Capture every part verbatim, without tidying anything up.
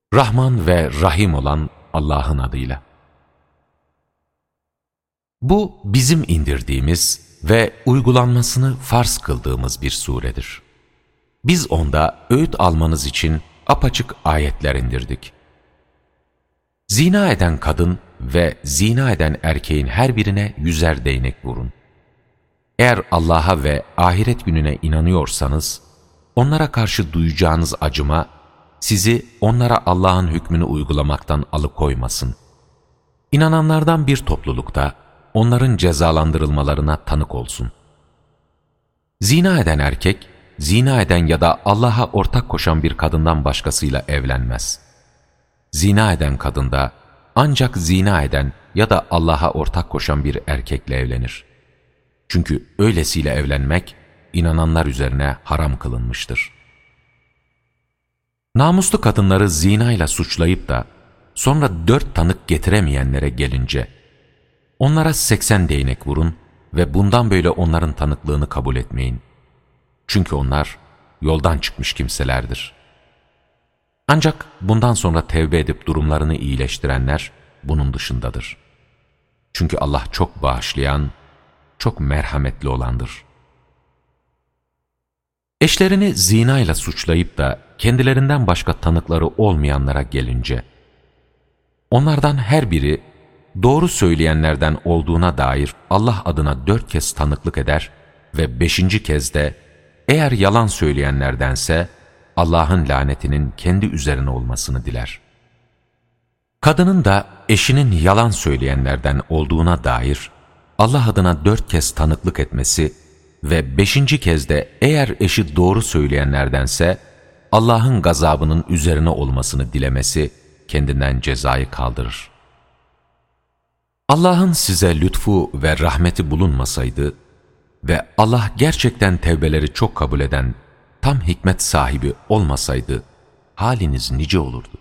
Rahman ve Rahim olan Allah'ın adıyla. Bu bizim indirdiğimiz ve uygulanmasını farz kıldığımız bir suredir. Biz onda öğüt almanız için apaçık ayetler indirdik. Zina eden kadın ve zina eden erkeğin her birine yüzer değnek vurun. Eğer Allah'a ve ahiret gününe inanıyorsanız, onlara karşı duyacağınız acıma, sizi onlara Allah'ın hükmünü uygulamaktan alıkoymasın. İnananlardan bir toplulukta onların cezalandırılmalarına tanık olsun. Zina eden erkek, zina eden ya da Allah'a ortak koşan bir kadından başkasıyla evlenmez. Zina eden kadın da ancak zina eden ya da Allah'a ortak koşan bir erkekle evlenir. Çünkü öylesiyle evlenmek, inananlar üzerine haram kılınmıştır. Namuslu kadınları zinayla suçlayıp da sonra dört tanık getiremeyenlere gelince, onlara seksen değnek vurun ve bundan böyle onların tanıklığını kabul etmeyin. Çünkü onlar yoldan çıkmış kimselerdir. Ancak bundan sonra tevbe edip durumlarını iyileştirenler bunun dışındadır. Çünkü Allah çok bağışlayan, çok merhametli olandır. Eşlerini zinayla suçlayıp da kendilerinden başka tanıkları olmayanlara gelince, onlardan her biri doğru söyleyenlerden olduğuna dair Allah adına dört kez tanıklık eder ve beşinci kez de eğer yalan söyleyenlerdense Allah'ın lanetinin kendi üzerine olmasını diler. Kadının da eşinin yalan söyleyenlerden olduğuna dair Allah adına dört kez tanıklık etmesi ve beşinci kez de eğer eşi doğru söyleyenlerdense Allah'ın gazabının üzerine olmasını dilemesi kendinden cezayı kaldırır. Allah'ın size lütfu ve rahmeti bulunmasaydı ve Allah gerçekten tevbeleri çok kabul eden tam hikmet sahibi olmasaydı haliniz nice olurdu.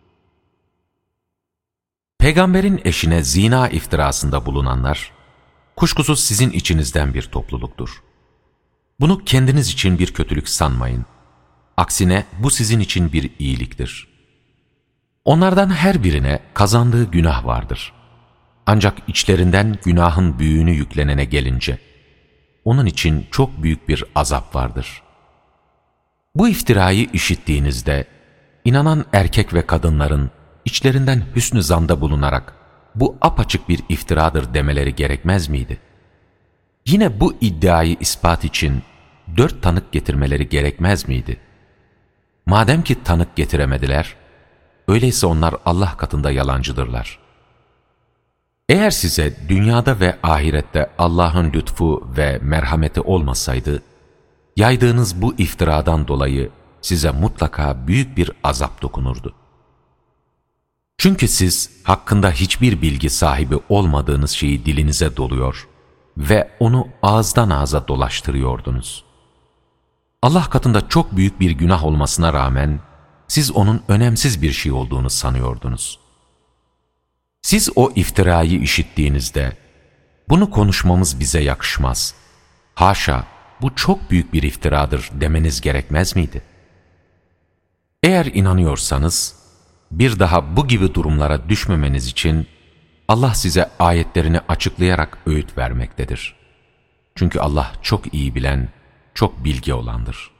Peygamberin eşine zina iftirasında bulunanlar, kuşkusuz sizin içinizden bir topluluktur. Bunu kendiniz için bir kötülük sanmayın. Aksine bu sizin için bir iyiliktir. Onlardan her birine kazandığı günah vardır. Ancak içlerinden günahın büyüğünü yüklenene gelince, onun için çok büyük bir azap vardır. Bu iftirayı işittiğinizde, inanan erkek ve kadınların içlerinden hüsnü zanda bulunarak, bu apaçık bir iftiradır demeleri gerekmez miydi? Yine bu iddiayı ispat için dört tanık getirmeleri gerekmez miydi? Madem ki tanık getiremediler, öyleyse onlar Allah katında yalancıdırlar. Eğer size dünyada ve ahirette Allah'ın lütfu ve merhameti olmasaydı, yaydığınız bu iftiradan dolayı size mutlaka büyük bir azap dokunurdu. Çünkü siz hakkında hiçbir bilgi sahibi olmadığınız şeyi dilinize doluyor ve onu ağızdan ağza dolaştırıyordunuz. Allah katında çok büyük bir günah olmasına rağmen siz onun önemsiz bir şey olduğunu sanıyordunuz. Siz o iftirayı işittiğinizde, bunu konuşmamız bize yakışmaz, haşa bu çok büyük bir iftiradır demeniz gerekmez miydi? Eğer inanıyorsanız, bir daha bu gibi durumlara düşmemeniz için Allah size ayetlerini açıklayarak öğüt vermektedir. Çünkü Allah çok iyi bilen, çok bilge olandır.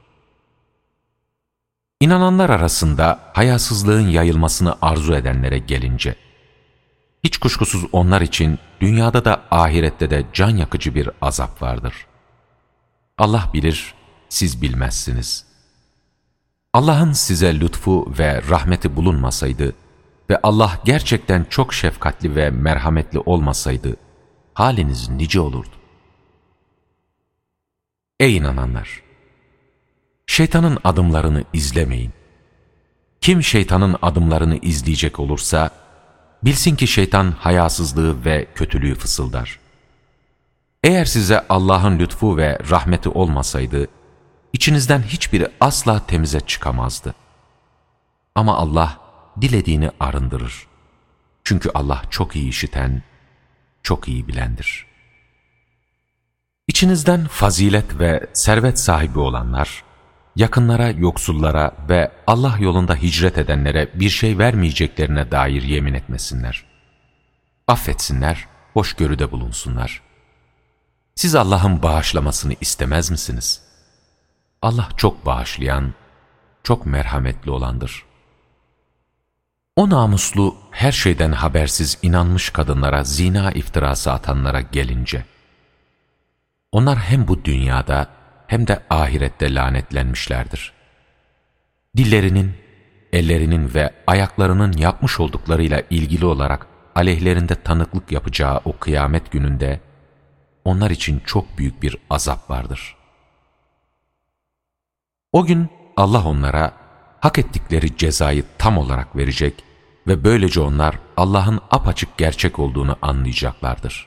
İnananlar arasında hayasızlığın yayılmasını arzu edenlere gelince, hiç kuşkusuz onlar için dünyada da ahirette de can yakıcı bir azap vardır. Allah bilir, siz bilmezsiniz. Allah'ın size lütfu ve rahmeti bulunmasaydı ve Allah gerçekten çok şefkatli ve merhametli olmasaydı, haliniz nice olurdu. Ey inananlar! Şeytanın adımlarını izlemeyin. Kim şeytanın adımlarını izleyecek olursa, bilsin ki şeytan hayasızlığı ve kötülüğü fısıldar. Eğer size Allah'ın lütfu ve rahmeti olmasaydı, İçinizden hiçbiri asla temize çıkamazdı. Ama Allah dilediğini arındırır. Çünkü Allah çok iyi işiten, çok iyi bilendir. İçinizden fazilet ve servet sahibi olanlar, yakınlara, yoksullara ve Allah yolunda hicret edenlere bir şey vermeyeceklerine dair yemin etmesinler. Affetsinler, hoşgörüde bulunsunlar. Siz Allah'ın bağışlamasını istemez misiniz? Allah çok bağışlayan, çok merhametli olandır. O namuslu, her şeyden habersiz inanmış kadınlara zina iftirası atanlara gelince, onlar hem bu dünyada hem de ahirette lanetlenmişlerdir. Dillerinin, ellerinin ve ayaklarının yapmış olduklarıyla ilgili olarak aleyhlerinde tanıklık yapacağı o kıyamet gününde, onlar için çok büyük bir azap vardır. O gün Allah onlara hak ettikleri cezayı tam olarak verecek ve böylece onlar Allah'ın apaçık gerçek olduğunu anlayacaklardır.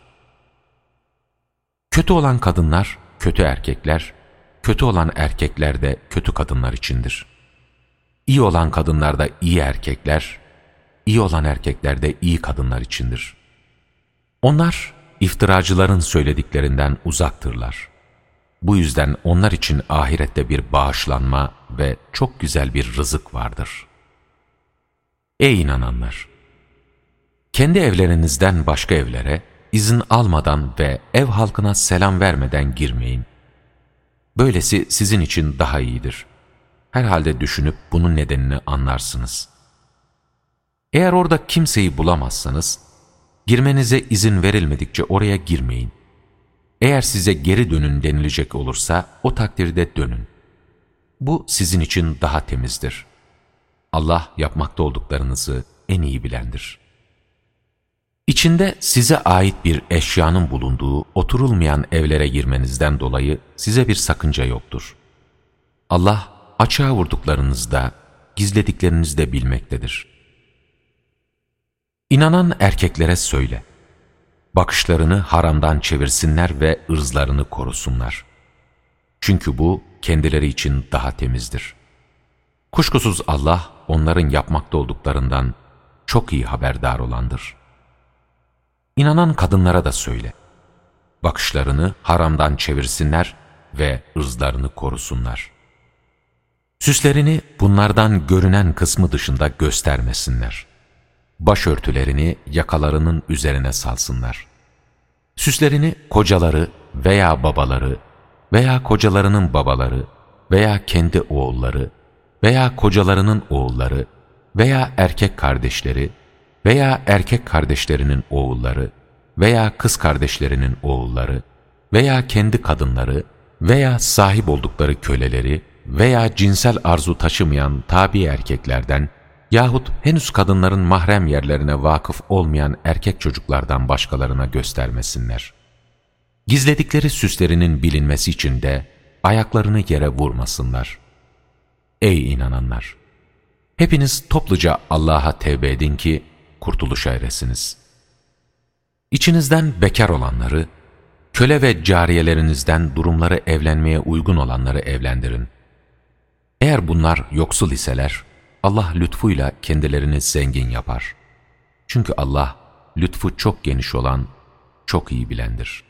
Kötü olan kadınlar, kötü erkekler, kötü olan erkekler de kötü kadınlar içindir. İyi olan kadınlar da iyi erkekler, iyi olan erkekler de iyi kadınlar içindir. Onlar, iftiracıların söylediklerinden uzaktırlar. Bu yüzden onlar için ahirette bir bağışlanma ve çok güzel bir rızık vardır. Ey inananlar! Kendi evlerinizden başka evlere izin almadan ve ev halkına selam vermeden girmeyin. Böylesi sizin için daha iyidir. Herhalde düşünüp bunun nedenini anlarsınız. Eğer orada kimseyi bulamazsanız, girmenize izin verilmedikçe oraya girmeyin. Eğer size geri dönün denilecek olursa o takdirde dönün. Bu sizin için daha temizdir. Allah yapmakta olduklarınızı en iyi bilendir. İçinde size ait bir eşyanın bulunduğu oturulmayan evlere girmenizden dolayı size bir sakınca yoktur. Allah açığa vurduklarınızda, gizlediklerinizde bilmektedir. İnanan erkeklere söyle, bakışlarını haramdan çevirsinler ve ırzlarını korusunlar. Çünkü bu kendileri için daha temizdir. Kuşkusuz Allah onların yapmakta olduklarından çok iyi haberdar olandır. İnanan kadınlara da söyle, bakışlarını haramdan çevirsinler ve ırzlarını korusunlar. Süslerini bunlardan görünen kısmı dışında göstermesinler. Başörtülerini yakalarının üzerine salsınlar. Süslerini kocaları veya babaları veya kocalarının babaları veya kendi oğulları veya kocalarının oğulları veya erkek kardeşleri veya erkek kardeşlerinin oğulları veya kız kardeşlerinin oğulları veya kendi kadınları veya sahip oldukları köleleri veya cinsel arzu taşımayan tabi erkeklerden yahut henüz kadınların mahrem yerlerine vakıf olmayan erkek çocuklardan başkalarına göstermesinler. Gizledikleri süslerinin bilinmesi için de ayaklarını yere vurmasınlar. Ey inananlar! Hepiniz topluca Allah'a tevbe edin ki kurtuluşa eresiniz. İçinizden bekar olanları, köle ve cariyelerinizden durumları evlenmeye uygun olanları evlendirin. Eğer bunlar yoksul iseler, Allah lütfuyla kendilerini zengin yapar. Çünkü Allah lütfu çok geniş olan, çok iyi bilendir.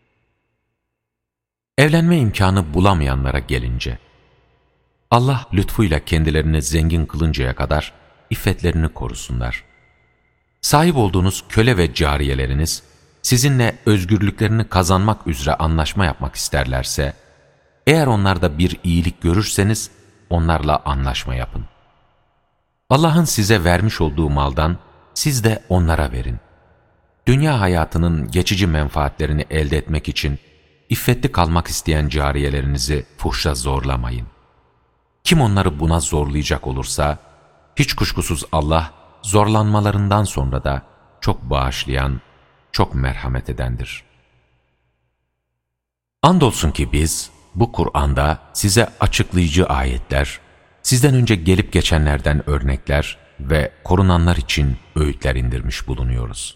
Evlenme imkanı bulamayanlara gelince, Allah lütfuyla kendilerini zengin kılıncaya kadar iffetlerini korusunlar. Sahip olduğunuz köle ve cariyeleriniz, sizinle özgürlüklerini kazanmak üzere anlaşma yapmak isterlerse, eğer onlarda bir iyilik görürseniz, onlarla anlaşma yapın. Allah'ın size vermiş olduğu maldan siz de onlara verin. Dünya hayatının geçici menfaatlerini elde etmek için iffetli kalmak isteyen cariyelerinizi fuhşa zorlamayın. Kim onları buna zorlayacak olursa, hiç kuşkusuz Allah zorlanmalarından sonra da çok bağışlayan, çok merhamet edendir. Andolsun ki biz bu Kur'an'da size açıklayıcı ayetler, sizden önce gelip geçenlerden örnekler ve korunanlar için öğütler indirmiş bulunuyoruz.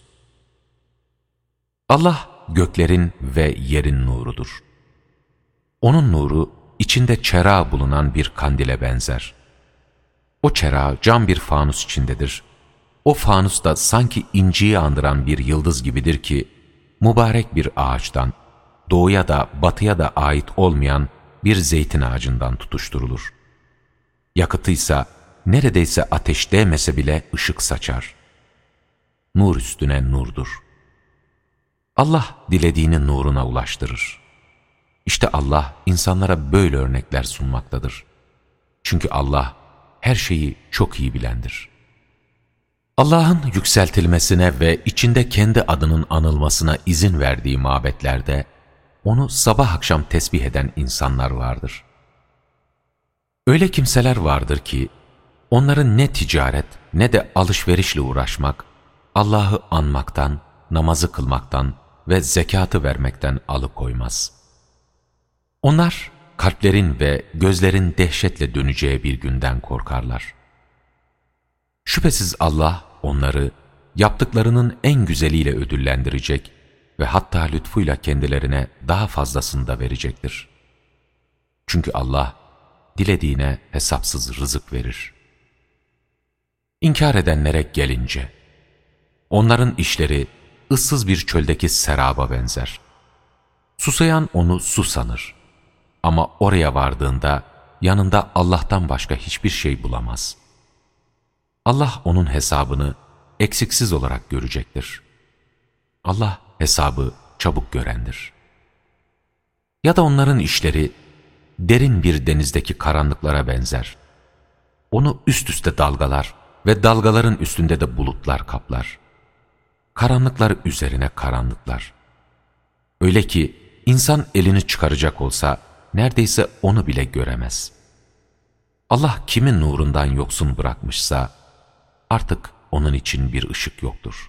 Allah göklerin ve yerin nurudur. Onun nuru içinde çera bulunan bir kandile benzer. O çera cam bir fanus içindedir. O fanus da sanki inciyi andıran bir yıldız gibidir ki, mübarek bir ağaçtan, doğuya da batıya da ait olmayan bir zeytin ağacından tutuşturulur. Yakıtıysa neredeyse ateş değmese bile ışık saçar. Nur üstüne nurdur. Allah dilediğini nuruna ulaştırır. İşte Allah insanlara böyle örnekler sunmaktadır. Çünkü Allah her şeyi çok iyi bilendir. Allah'ın yükseltilmesine ve içinde kendi adının anılmasına izin verdiği mabetlerde onu sabah akşam tesbih eden insanlar vardır. Öyle kimseler vardır ki onların ne ticaret ne de alışverişle uğraşmak, Allah'ı anmaktan, namazı kılmaktan ve zekatı vermekten alıkoymaz. Onlar kalplerin ve gözlerin dehşetle döneceği bir günden korkarlar. Şüphesiz Allah onları yaptıklarının en güzeliyle ödüllendirecek ve hatta lütfuyla kendilerine daha fazlasını da verecektir. Çünkü Allah dilediğine hesapsız rızık verir. İnkar edenlere gelince, onların işleri ıssız bir çöldeki seraba benzer. Susayan onu su sanır. Ama oraya vardığında yanında Allah'tan başka hiçbir şey bulamaz. Allah onun hesabını eksiksiz olarak görecektir. Allah hesabı çabuk görendir. Ya da onların işleri derin bir denizdeki karanlıklara benzer. Onu üst üste dalgalar ve dalgaların üstünde de bulutlar kaplar. Karanlıklar üzerine karanlıklar. Öyle ki insan elini çıkaracak olsa neredeyse onu bile göremez. Allah kimin nurundan yoksun bırakmışsa artık onun için bir ışık yoktur.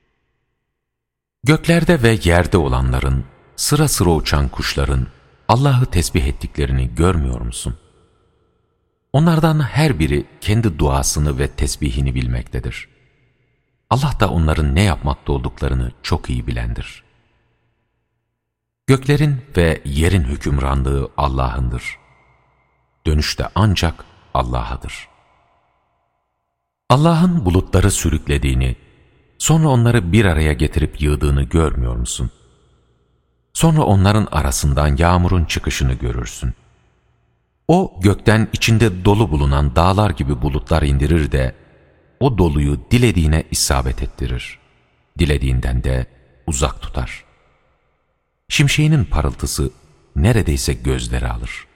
Göklerde ve yerde olanların, sıra sıra uçan kuşların Allah'ı tesbih ettiklerini görmüyor musun? Onlardan her biri kendi duasını ve tesbihini bilmektedir. Allah da onların ne yapmakta olduklarını çok iyi bilendir. Göklerin ve yerin hükümranlığı Allah'ındır. Dönüş de ancak Allah'adır. Allah'ın bulutları sürüklediğini, sonra onları bir araya getirip yığdığını görmüyor musun? Sonra onların arasından yağmurun çıkışını görürsün. O gökten içinde dolu bulunan dağlar gibi bulutlar indirir de, o doluyu dilediğine isabet ettirir. Dilediğinden de uzak tutar. Şimşeğinin parıltısı neredeyse gözleri alır.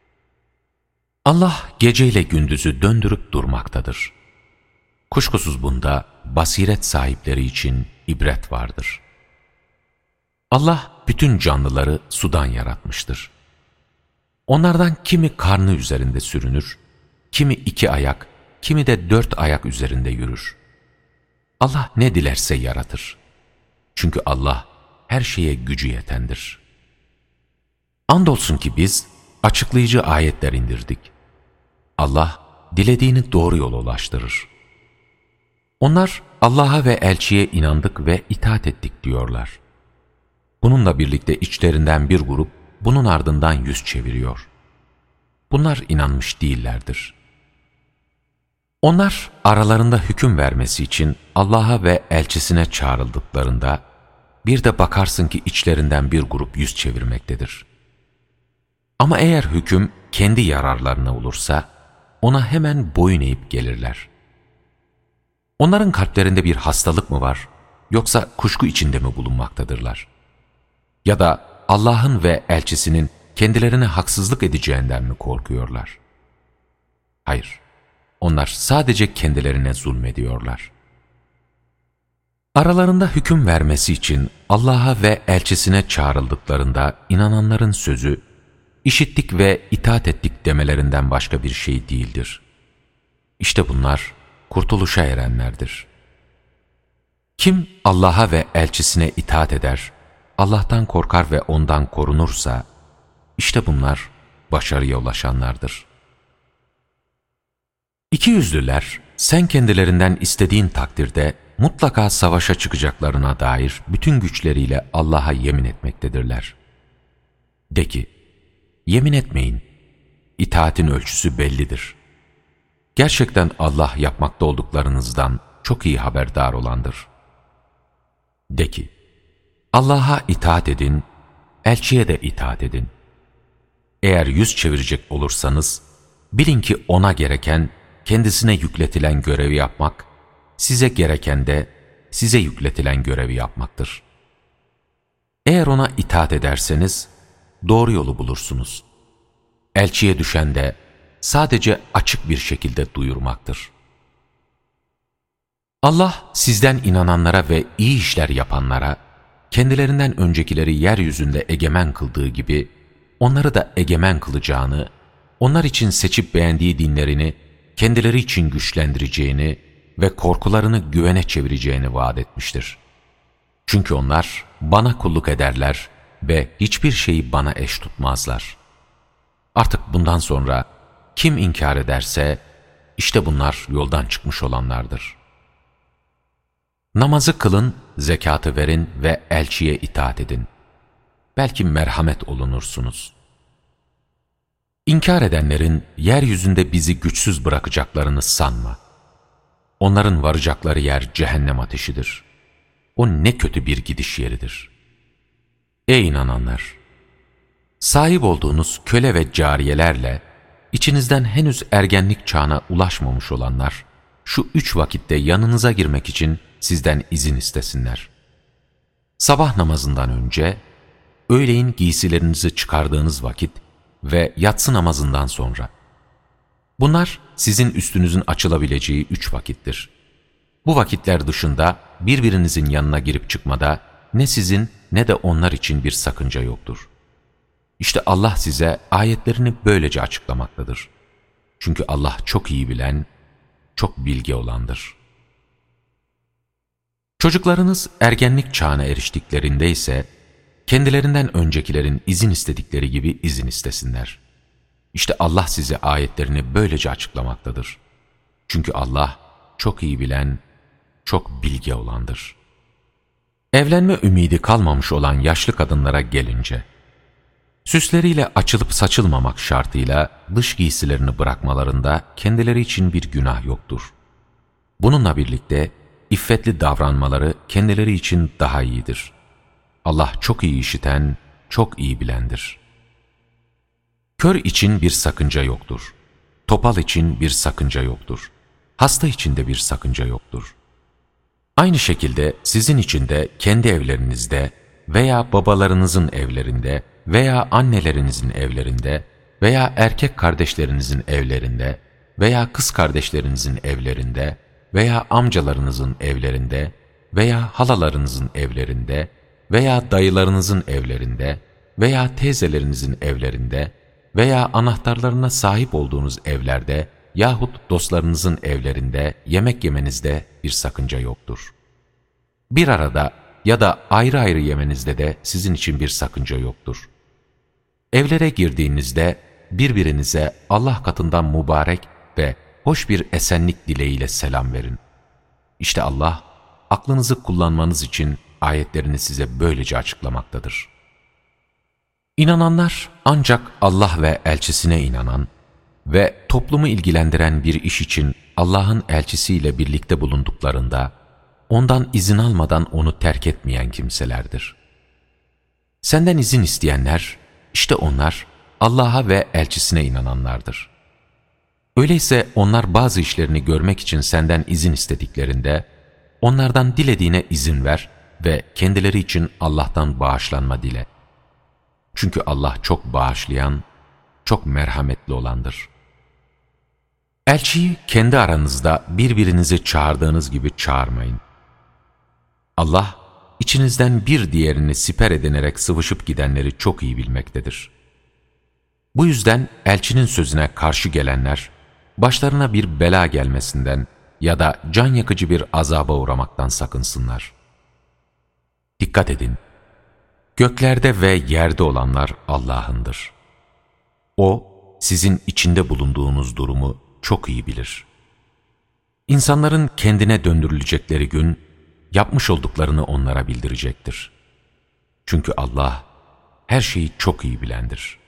Allah geceyle gündüzü döndürüp durmaktadır. Kuşkusuz bunda basiret sahipleri için ibret vardır. Allah bütün canlıları sudan yaratmıştır. Onlardan kimi karnı üzerinde sürünür, kimi iki ayak, kimi de dört ayak üzerinde yürür. Allah ne dilerse yaratır. Çünkü Allah her şeye gücü yetendir. Andolsun ki biz açıklayıcı ayetler indirdik. Allah dilediğini doğru yola ulaştırır. Onlar Allah'a ve elçiye inandık ve itaat ettik diyorlar. Bununla birlikte içlerinden bir grup bunun ardından yüz çeviriyor. Bunlar inanmış değillerdir. Onlar aralarında hüküm vermesi için Allah'a ve elçisine çağrıldıklarında bir de bakarsın ki içlerinden bir grup yüz çevirmektedir. Ama eğer hüküm kendi yararlarına olursa ona hemen boyun eğip gelirler. Onların kalplerinde bir hastalık mı var, yoksa kuşku içinde mi bulunmaktadırlar? Ya da Allah'ın ve elçisinin kendilerine haksızlık edeceğinden mi korkuyorlar? Hayır, onlar sadece kendilerine zulmediyorlar. Aralarında hüküm vermesi için Allah'a ve elçisine çağrıldıklarında inananların sözü, işittik ve itaat ettik demelerinden başka bir şey değildir. İşte bunlar kurtuluşa erenlerdir. Kim Allah'a ve elçisine itaat eder, Allah'tan korkar ve ondan korunursa, işte bunlar başarıya ulaşanlardır. İkiyüzlüler, sen kendilerinden istediğin takdirde mutlaka savaşa çıkacaklarına dair bütün güçleriyle Allah'a yemin etmektedirler. De ki, yemin etmeyin, itaatin ölçüsü bellidir. Gerçekten Allah yapmakta olduklarınızdan çok iyi haberdar olandır. De ki, Allah'a itaat edin, elçiye de itaat edin. Eğer yüz çevirecek olursanız, bilin ki O'na gereken, kendisine yükletilen görevi yapmak, size gereken de size yükletilen görevi yapmaktır. Eğer O'na itaat ederseniz, doğru yolu bulursunuz. Elçiye düşen de sadece açık bir şekilde duyurmaktır. Allah sizden inananlara ve iyi işler yapanlara, kendilerinden öncekileri yeryüzünde egemen kıldığı gibi, onları da egemen kılacağını, onlar için seçip beğendiği dinlerini kendileri için güçlendireceğini ve korkularını güvene çevireceğini vaat etmiştir. Çünkü onlar bana kulluk ederler ve hiçbir şeyi bana eş tutmazlar. Artık bundan sonra kim inkar ederse, işte bunlar yoldan çıkmış olanlardır. Namazı kılın, zekatı verin ve elçiye itaat edin. Belki merhamet olunursunuz. İnkar edenlerin yeryüzünde bizi güçsüz bırakacaklarını sanma. Onların varacakları yer cehennem ateşidir. O ne kötü bir gidiş yeridir. Ey inananlar! Sahip olduğunuz köle ve cariyelerle, içinizden henüz ergenlik çağına ulaşmamış olanlar, şu üç vakitte yanınıza girmek için sizden izin istesinler. Sabah namazından önce, öğleyin giysilerinizi çıkardığınız vakit ve yatsı namazından sonra. Bunlar sizin üstünüzün açılabileceği üç vakittir. Bu vakitler dışında birbirinizin yanına girip çıkmada ne sizin ne de onlar için bir sakınca yoktur. İşte Allah size ayetlerini böylece açıklamaktadır. Çünkü Allah çok iyi bilen, çok bilge olandır. Çocuklarınız ergenlik çağına eriştiklerinde ise, kendilerinden öncekilerin izin istedikleri gibi izin istesinler. İşte Allah size ayetlerini böylece açıklamaktadır. Çünkü Allah çok iyi bilen, çok bilge olandır. Evlenme ümidi kalmamış olan yaşlı kadınlara gelince, süsleriyle açılıp saçılmamak şartıyla dış giysilerini bırakmalarında kendileri için bir günah yoktur. Bununla birlikte iffetli davranmaları kendileri için daha iyidir. Allah çok iyi işiten, çok iyi bilendir. Kör için bir sakınca yoktur. Topal için bir sakınca yoktur. Hasta için de bir sakınca yoktur. Aynı şekilde sizin için de kendi evlerinizde veya babalarınızın evlerinde veya annelerinizin evlerinde veya erkek kardeşlerinizin evlerinde veya kız kardeşlerinizin evlerinde veya amcalarınızın evlerinde veya halalarınızın evlerinde veya dayılarınızın evlerinde veya teyzelerinizin evlerinde veya anahtarlarına sahip olduğunuz evlerde yahut dostlarınızın evlerinde yemek yemenizde bir sakınca yoktur. Bir arada ya da ayrı ayrı yemenizde de sizin için bir sakınca yoktur. Evlere girdiğinizde birbirinize Allah katından mübarek ve hoş bir esenlik dileğiyle selam verin. İşte Allah, aklınızı kullanmanız için ayetlerini size böylece açıklamaktadır. İnananlar ancak Allah ve elçisine inanan ve toplumu ilgilendiren bir iş için Allah'ın elçisiyle birlikte bulunduklarında, ondan izin almadan onu terk etmeyen kimselerdir. Senden izin isteyenler, işte onlar Allah'a ve elçisine inananlardır. Öyleyse onlar bazı işlerini görmek için senden izin istediklerinde, onlardan dilediğine izin ver ve kendileri için Allah'tan bağışlanma dile. Çünkü Allah çok bağışlayan, çok merhametli olandır. Elçiyi kendi aranızda birbirinizi çağırdığınız gibi çağırmayın. Allah, içinizden bir diğerini siper edinerek sıvışıp gidenleri çok iyi bilmektedir. Bu yüzden elçinin sözüne karşı gelenler, başlarına bir bela gelmesinden ya da can yakıcı bir azaba uğramaktan sakınsınlar. Dikkat edin! Göklerde ve yerde olanlar Allah'ındır. O, sizin içinde bulunduğunuz durumu çok iyi bilir. İnsanların kendine döndürülecekleri gün, yapmış olduklarını onlara bildirecektir. Çünkü Allah, her şeyi çok iyi bilendir.